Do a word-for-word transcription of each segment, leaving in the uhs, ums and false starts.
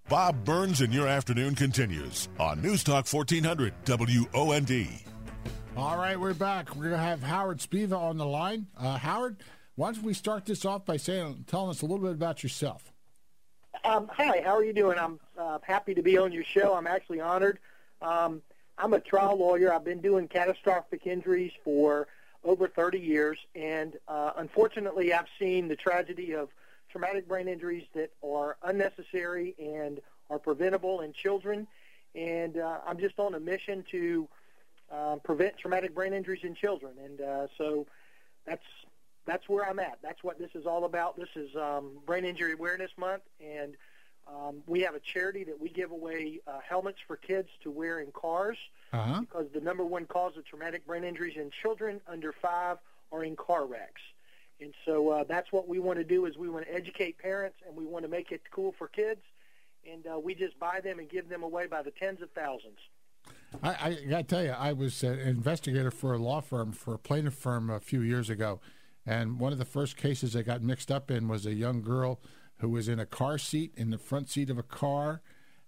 Bob Burns in Your Afternoon continues on News Talk fourteen hundred W O N D. All right, we're back. We're going to have Howard Spiva on the line. Uh, Howard, why don't we start this off by saying, telling us a little bit about yourself? Um, hi, how are you doing? I'm uh, happy to be on your show. I'm actually honored. Um, I'm a trial lawyer. I've been doing catastrophic injuries for over thirty years, and uh, unfortunately I've seen the tragedy of traumatic brain injuries that are unnecessary and are preventable in children, and uh, I'm just on a mission to uh, prevent traumatic brain injuries in children, and uh, so that's that's where I'm at. That's what this is all about. This is um, Brain Injury Awareness Month, and um, we have a charity that we give away uh, helmets for kids to wear in cars, uh-huh. because the number one cause of traumatic brain injuries in children under five are in car wrecks. And so uh, that's what we want to do, is we want to educate parents, and we want to make it cool for kids, and uh, we just buy them and give them away by the tens of thousands. I, I got to tell you, I was an investigator for a law firm, for a plaintiff firm a few years ago, and one of the first cases I got mixed up in was a young girl who was in a car seat, in the front seat of a car,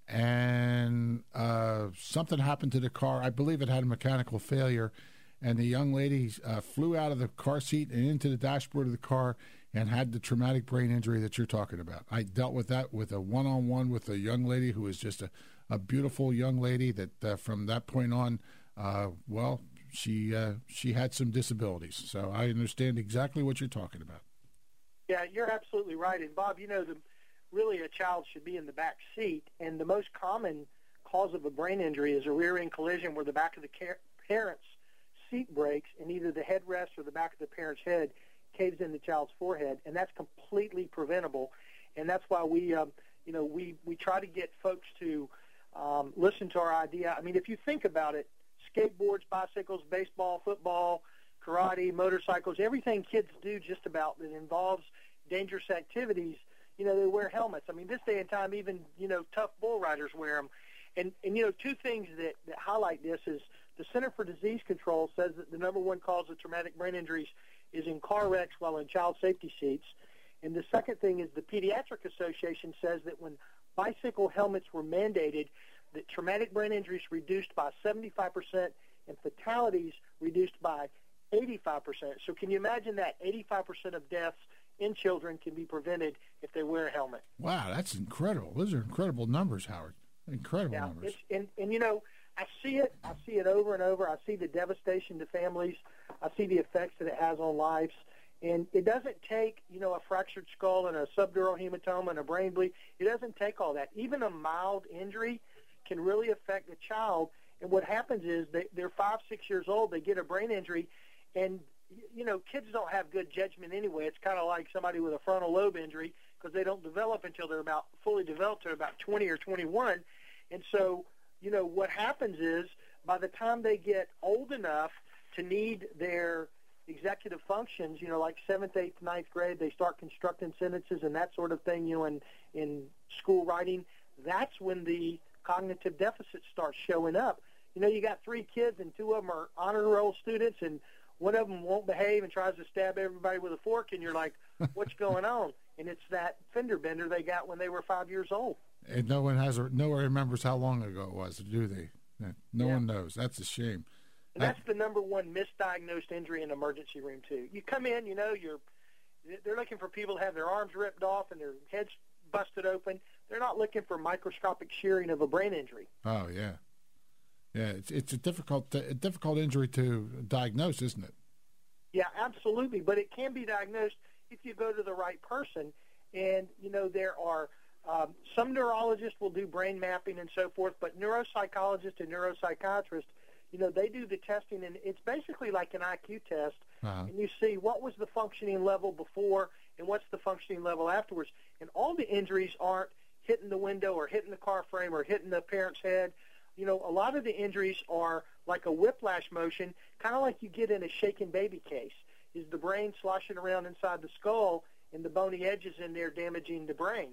and uh, something happened to the car. I believe it had a mechanical failure, and the young lady uh, flew out of the car seat and into the dashboard of the car and had the traumatic brain injury that you're talking about. I dealt with that with a one-on-one with a young lady who was just a, a beautiful young lady that uh, from that point on, uh, well, she uh, she had some disabilities. So I understand exactly what you're talking about. Yeah, you're absolutely right. And, Bob, you know, the, really a child should be in the back seat, and the most common cause of a brain injury is a rear-end collision where the back of the car- parent's seat breaks, and either the headrest or the back of the parent's head caves in the child's forehead, and that's completely preventable. And that's why we, um, you know, we, we try to get folks to um, listen to our idea. I mean, if you think about it, skateboards, bicycles, baseball, football, karate, motorcycles, everything kids do just about that involves dangerous activities, you know, they wear helmets. I mean, this day and time, even, you know, tough bull riders wear them. And, and you know, two things that, that highlight this is the Center for Disease Control says that the number one cause of traumatic brain injuries is in car wrecks while in child safety seats. And the second thing is the Pediatric Association says that when bicycle helmets were mandated, that traumatic brain injuries reduced by seventy-five percent and fatalities reduced by eighty-five percent. So can you imagine that eighty-five percent of deaths in children can be prevented if they wear a helmet? Wow, that's incredible. Those are incredible numbers, Howard. Incredible yeah, numbers. It's, and, and, you know, I see it. I see it over and over. I see the devastation to families. I see the effects that it has on lives. And it doesn't take, you know, a fractured skull and a subdural hematoma and a brain bleed. It doesn't take all that. Even a mild injury can really affect the child. And what happens is they, they're five, six years old. They get a brain injury, and, you know, kids don't have good judgment anyway. It's kind of like somebody with a frontal lobe injury because they don't develop until they're about fully developed to about twenty or twenty-one. And so, you know, what happens is by the time they get old enough to need their executive functions, you know, like seventh, eighth, ninth grade, they start constructing sentences and that sort of thing, you know, in, in school writing. That's when the cognitive deficits start showing up. You know, you got three kids and two of them are honor roll students and one of them won't behave and tries to stab everybody with a fork, and you're like, what's going on? And it's that fender bender they got when they were five years old. And no one has, no one remembers how long ago it was, do they? No yeah. one knows. That's a shame. And that's the number one misdiagnosed injury in the emergency room, too. You come in, you know, you're they're looking for people to have their arms ripped off and their heads busted open. They're not looking for microscopic shearing of a brain injury. Oh, yeah. Yeah, it's it's a difficult a difficult injury to diagnose, isn't it? Yeah, absolutely. But it can be diagnosed if you go to the right person. And, you know, there are um, some neurologists will do brain mapping and so forth, but neuropsychologists and neuropsychiatrists, you know, they do the testing, and it's basically like an I Q test, uh-huh. and you see what was the functioning level before and what's the functioning level afterwards. And all the injuries aren't hitting the window or hitting the car frame or hitting the parent's head. You know, a lot of the injuries are like a whiplash motion, kind of like you get in a shaken baby case, is the brain sloshing around inside the skull and the bony edges in there damaging the brain.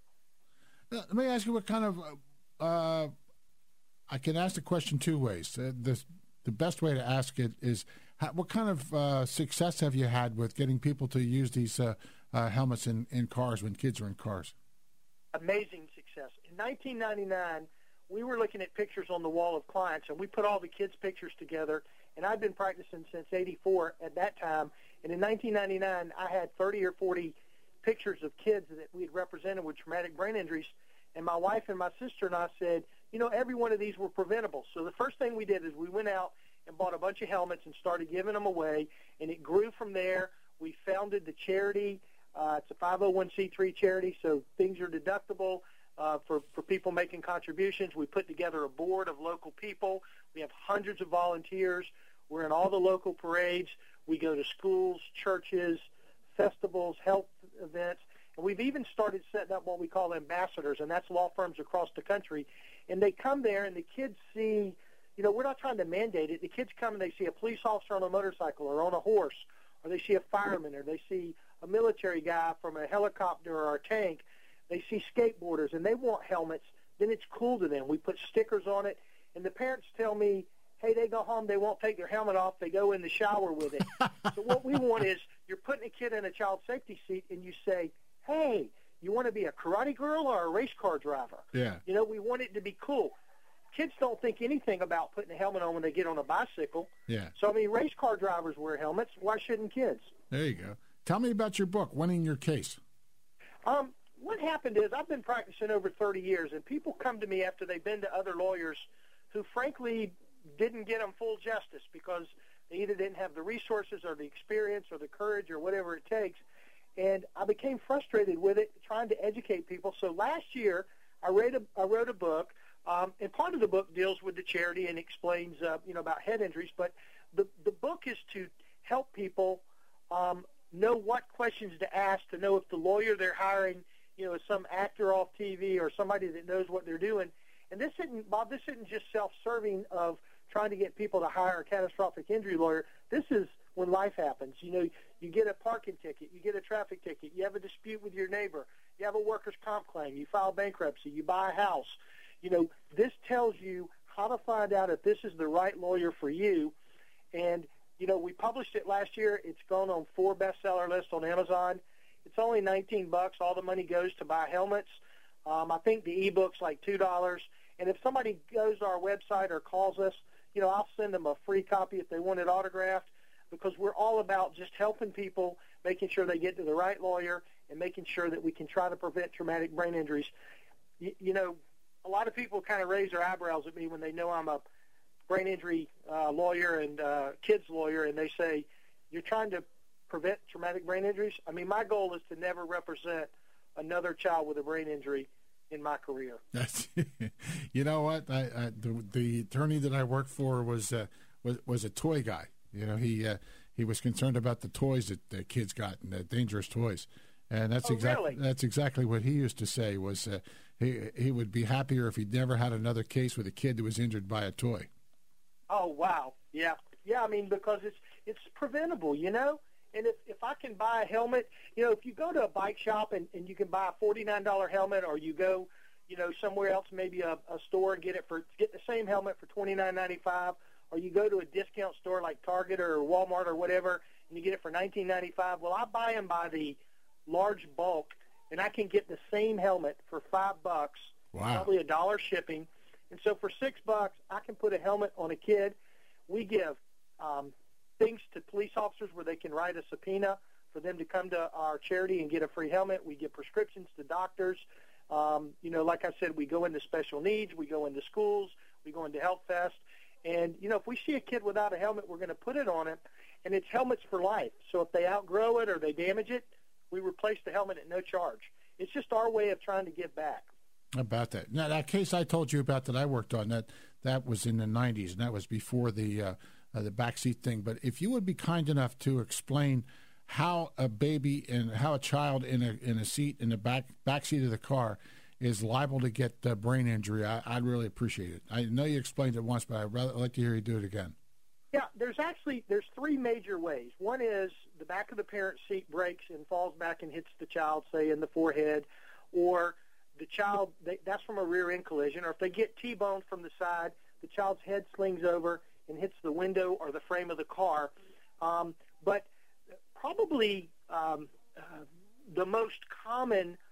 Now, let me ask you what kind of uh, I can ask the question two ways. Uh, the, the best way to ask it is, how, what kind of uh, success have you had with getting people to use these uh, uh, helmets in, in cars when kids are in cars? amazing success. In nineteen ninety-nine, we were looking at pictures on the wall of clients, and we put all the kids' pictures together, and I'd been practicing since eighty-four at that time, and in nineteen ninety-nine, I had thirty or forty pictures of kids that we had represented with traumatic brain injuries, and my wife and my sister and I said, you know, every one of these were preventable. So the first thing we did is we went out and bought a bunch of helmets and started giving them away, and it grew from there. We founded the charity. Uh, it's a five oh one c three charity, so things are deductible uh, for, for people making contributions. We put together a board of local people. We have hundreds of volunteers. We're in all the local parades. We go to schools, churches, festivals, health events. And we've even started setting up what we call ambassadors, and that's law firms across the country. And they come there, and the kids see, you know, we're not trying to mandate it. The kids come and they see a police officer on a motorcycle or on a horse, or they see a fireman, or they see a military guy from a helicopter or a tank. They see skateboarders, and they want helmets. Then it's cool to them. We put stickers on it, and the parents tell me, hey, they go home, they won't take their helmet off, they go in the shower with it. So what we want is you're putting a kid in a child safety seat, and you say, hey, you want to be a karate girl or a race car driver? Yeah. You know, we want it to be cool. Kids don't think anything about putting a helmet on when they get on a bicycle. Yeah. So, I mean, race car drivers wear helmets. Why shouldn't kids? There you go. Tell me about your book, Winning Your Case. Um, what happened is I've been practicing over thirty years, and people come to me after they've been to other lawyers who, frankly, didn't get them full justice because they either didn't have the resources or the experience or the courage or whatever it takes. And I became frustrated with it, trying to educate people. So last year, I wrote a, I wrote a book, um, and part of the book deals with the charity and explains, uh, you know, about head injuries. But the the book is to help people um, know what questions to ask, to know if the lawyer they're hiring, you know, is some actor off T V or somebody that knows what they're doing. And this isn't, Bob, this isn't just self-serving of trying to get people to hire a catastrophic injury lawyer. This is when life happens. You know, you get a parking ticket, you get a traffic ticket, you have a dispute with your neighbor, you have a workers' comp claim, you file bankruptcy, you buy a house. You know, this tells you how to find out if this is the right lawyer for you. And, you know, we published it last year. It's gone on four bestseller lists on Amazon. It's only nineteen bucks. All the money goes to buy helmets. Um, I think the e-book's like two dollars. And if somebody goes to our website or calls us, you know, I'll send them a free copy if they want it autographed, because we're all about just helping people, making sure they get to the right lawyer, and making sure that we can try to prevent traumatic brain injuries. You, you know, a lot of people kind of raise their eyebrows at me when they know I'm a brain injury uh, lawyer and uh, kids lawyer, and they say, you're trying to prevent traumatic brain injuries? I mean, my goal is to never represent another child with a brain injury in my career. That's, you know what? I, I, the, the attorney that I worked for was uh, was was a toy guy. You know, he uh, he was concerned about the toys that the kids got and the dangerous toys, and that's oh, exactly really? that's exactly what he used to say. Was uh, he he would be happier if he'd never had another case with a kid that was injured by a toy. Oh wow, yeah, yeah. I mean, because it's it's preventable, you know. And if, if I can buy a helmet, you know, if you go to a bike shop and, and you can buy a forty-nine dollar helmet, or you go, you know, somewhere else, maybe a, a store and get it for get the same helmet for twenty-nine ninety-five, or you go to a discount store like Target or Walmart or whatever, and you get it for nineteen ninety-five. Well, I buy them by the large bulk, and I can get the same helmet for five bucks, wow. probably a dollar shipping. And so for six bucks, I can put a helmet on a kid. We give um, things to police officers where they can write a subpoena for them to come to our charity and get a free helmet. We give prescriptions to doctors. Um, you know, like I said, we go into special needs. We go into schools. We go into Health Fest. And, you know, if we see a kid without a helmet, we're going to put it on him. And it's helmets for life. So if they outgrow it or they damage it, we replace the helmet at no charge. It's just our way of trying to give back. About that. Now, that case I told you about that I worked on, that that was in the nineties, and that was before the uh, uh, the backseat thing. But if you would be kind enough to explain how a baby and how a child in a in a seat in the back back seat of the car is liable to get uh, brain injury, I, I'd really appreciate it. I know you explained it once, but I'd rather like to hear you do it again. Yeah, there's actually there's three major ways. One is the back of the parent's seat breaks and falls back and hits the child, say in the forehead, or the child, they, that's from a rear-end collision, or if they get T-boned from the side, the child's head slings over and hits the window or the frame of the car. Um, but probably um, uh, the most common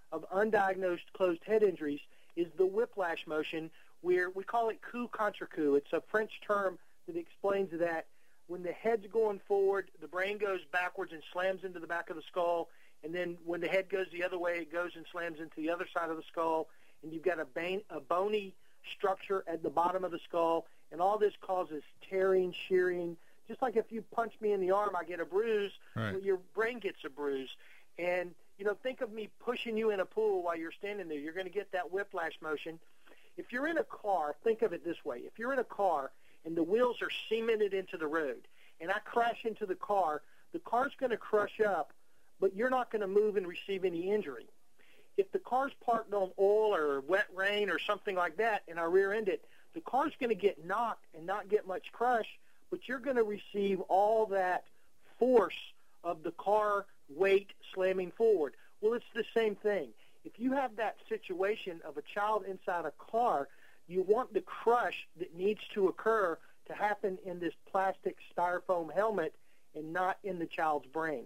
of undiagnosed closed head injuries is the whiplash motion, where we call it coup contre coup. It's a French term that explains that when the head's going forward, the brain goes backwards and slams into the back of the skull, and then when the head goes the other way, it goes and slams into the other side of the skull, and you've got a, bane, a bony structure at the bottom of the skull, and all this causes tearing, shearing. Just like if you punch me in the arm, I get a bruise, right. Well, your brain gets a bruise. And, you know, think of me pushing you in a pool while you're standing there. You're going to get that whiplash motion. If you're in a car, think of it this way. If you're in a car and the wheels are cemented into the road, and I crash into the car, the car's going to crush up, but you're not going to move and receive any injury. If the car's parked on oil or wet rain or something like that and I rear-end it, the car's going to get knocked and not get much crush, but you're going to receive all that force of the car weight slamming forward. Well, it's the same thing. If you have that situation of a child inside a car, you want the crush that needs to occur to happen in this plastic styrofoam helmet and not in the child's brain.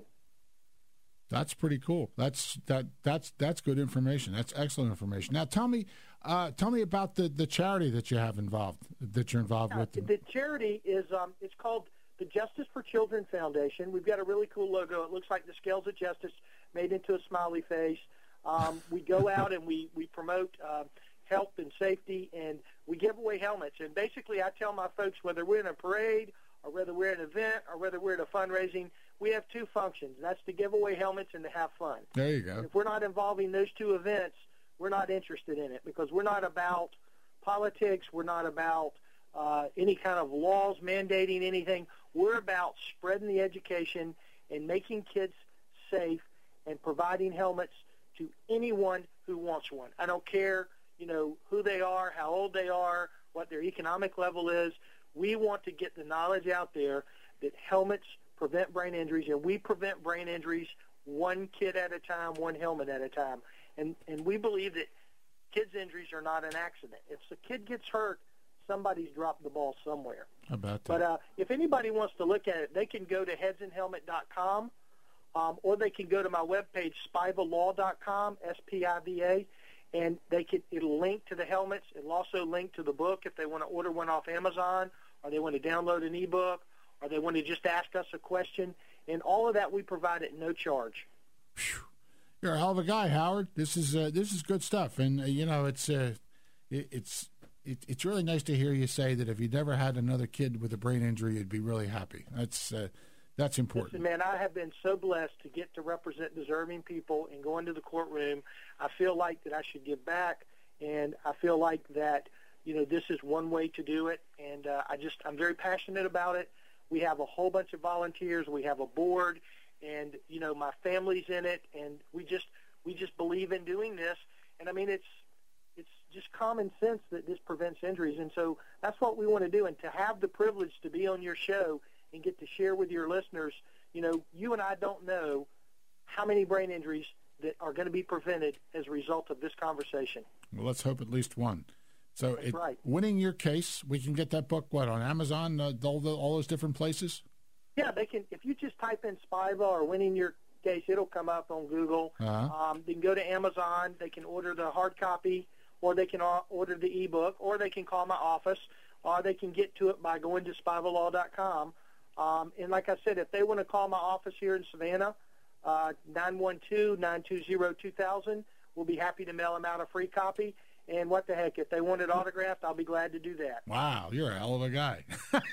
That's pretty cool. That's that that's that's good information. That's excellent information. Now, tell me, uh, tell me about the, the charity that you have involved that you're involved yeah, with. The charity is um, it's called the Justice for Children Foundation. We've got a really cool logo. It looks like the scales of justice made into a smiley face. Um, we go out and we we promote uh, health and safety, and we give away helmets. And basically, I tell my folks, whether we're in a parade or whether we're at an event or whether we're at a fundraising, we have two functions. That's to give away helmets and to have fun. There you go. And if we're not involving those two events, we're not interested in it, because we're not about politics. We're not about uh, any kind of laws mandating anything. We're about spreading the education and making kids safe and providing helmets to anyone who wants one. I don't care, you know, who they are, how old they are, what their economic level is. We want to get the knowledge out there that helmets prevent brain injuries, and we prevent brain injuries one kid at a time, one helmet at a time. And and we believe that kids' injuries are not an accident. If a kid gets hurt, somebody's dropped the ball somewhere. How about that? But uh, if anybody wants to look at it, they can go to heads and helmet dot com, um, or they can go to my webpage, spiva law dot com, S P I V A, and they can, it'll link to the helmets. It'll also link to the book if they want to order one off Amazon, or they want to download an ebook, or they want to just ask us a question. And all of that we provide at no charge. Whew. You're a hell of a guy, Howard. This is uh, this is good stuff, and uh, you know it's uh, it, it's it, it's really nice to hear you say that if you never had another kid with a brain injury, you'd be really happy. That's uh, that's important. Listen, man, I have been so blessed to get to represent deserving people and go into the courtroom. I feel like that I should give back, and I feel like that you know this is one way to do it, and uh, I just I'm very passionate about it. We have a whole bunch of volunteers. We have a board. And, you know, my family's in it, and we just we just believe in doing this. And, I mean, it's it's just common sense that this prevents injuries. And so that's what we want to do. And to have the privilege to be on your show and get to share with your listeners, you know, you and I don't know how many brain injuries that are going to be prevented as a result of this conversation. Well, let's hope at least one. So That's it, right. Winning Your Case, we can get that book, what, on Amazon, uh, all, the, all those different places? Yeah, they can. If you just type in Spiva or Winning Your Case, it'll come up on Google. Uh-huh. Um, they can go to Amazon. They can order the hard copy, or they can order the ebook, or they can call my office, or they can get to it by going to spiva law dot com. Um, and like I said, if they want to call my office here in Savannah, uh, nine one two, nine two zero, two thousand, we'll be happy to mail them out a free copy. And what the heck, if they want it autographed, I'll be glad to do that. Wow, you're a hell of a guy.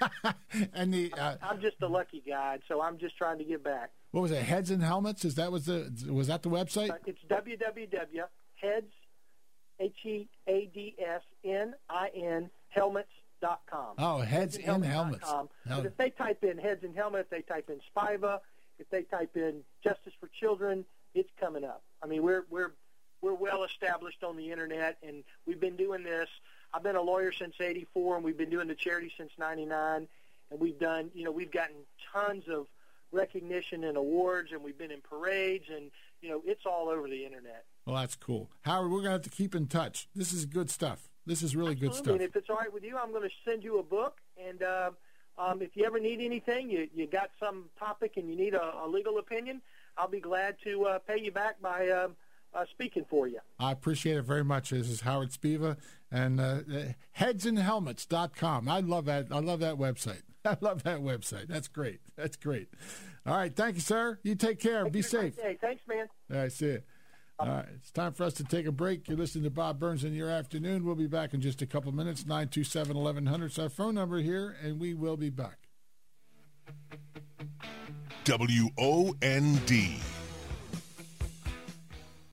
And the uh, I'm just a lucky guy, so I'm just trying to give back. what was it? Heads and Helmets? Is that was the was that the website? Uh, it's w w w dot heads H E A D S N I N helmets dot com. Oh, Heads in Helmets. Hel- but if they type in Heads in Helmet, if they type in Spiva, if they type in Justice for Children, it's coming up. I mean, we're we're we're well established on the internet, and we've been doing this. I've been a lawyer since eighty-four, and we've been doing the charity since ninety-nine. And we've done, you know, we've gotten tons of recognition and awards, and we've been in parades, and you know, it's all over the internet. Well, that's cool, Howard. We're gonna have to keep in touch. This is good stuff. This is really Absolutely. good stuff. And if it's all right with you, I'm going to send you a book. And uh, um, if you ever need anything, you you got some topic and you need a, a legal opinion, I'll be glad to uh, pay you back by uh, uh, speaking for you. I appreciate it very much. This is Howard Spiva and uh, heads and helmets dot com. I love that. I love that website. I love that website. That's great. That's great. All right. Thank you, sir. You take care. Thank Be you. safe. Hey, thanks, man. All right. See you. All right. It's time for us to take a break. You're listening to Bob Burns in your afternoon. We'll be back in just a couple minutes. nine two seven, eleven hundred is our phone number here, and we will be back. W O N D,